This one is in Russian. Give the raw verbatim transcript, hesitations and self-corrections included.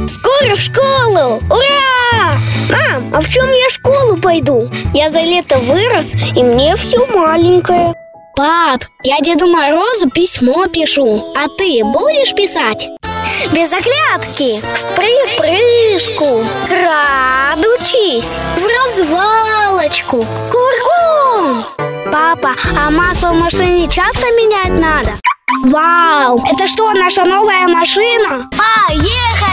Скоро в школу! Ура! Мам, а в чем я в школу пойду? Я за лето вырос, и мне все маленькое. Пап, я Деду Морозу письмо пишу. А ты будешь писать? Без оглядки, в припрыжку, крадучись, в развалочку, курком. Папа, а масло в машине часто менять надо? Вау, это что, наша новая машина? Поехали!